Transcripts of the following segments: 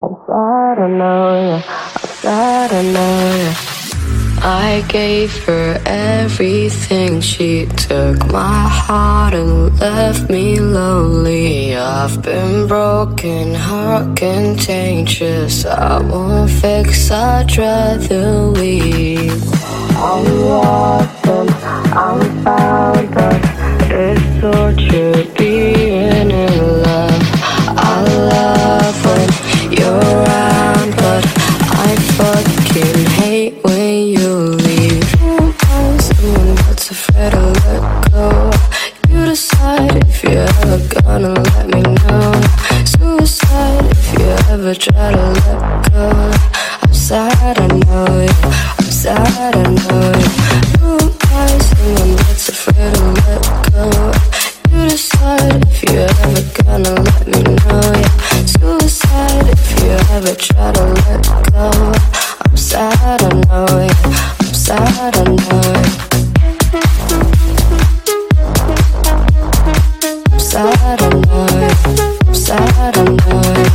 I don't know, I don't know. I gave her everything. She took my heart and left me lonely. I've been broken, heart contagious. I won't fix, I'd rather leave. I'm lost and I'm found, but it's torture being in love. I love when you're around, but I fucking hate when you leave. I'm someone that's afraid to let go. You decide if you're ever gonna let me know. Suicide if you ever try to let go. I'm sad, I know it. I'm sad, I know it. Who am I, someone that's afraid to let go? You decide if you're ever gonna let me know. Yeah. Suicide if you ever try to let go. I'm sad, I know it. I'm sad, I know it. I'm sad, I know it. I'm sad, I know it.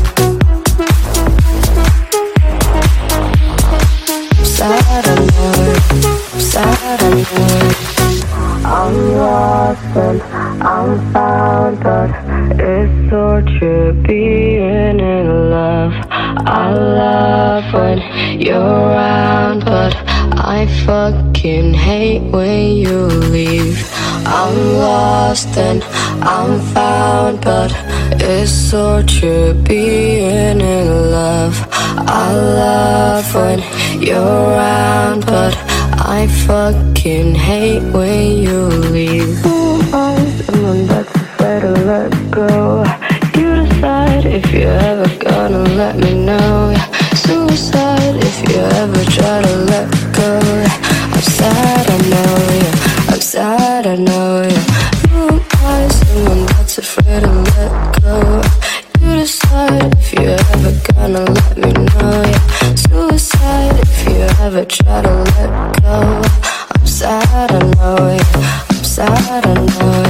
I'm sad, I know it. I'm sad, I know it. I'm lost and I'm found, but it's torture being in love. I love when you're around, but I fucking hate when you leave. I'm lost and I'm found, but it's torture being in love. I love when you're around, but I fucking hate when you leave. I'm someone that's afraid to let go. You decide if you're ever gonna let me know. Suicide if you ever try to let go. I'm sad, I know, yeah. I'm sad, I know, yeah. You am I, someone that's afraid to let go. You decide if you're ever gonna let me know, yeah. Suicide if you ever try to let go. I'm sad, I know, yeah. I'm sad, I know, yeah.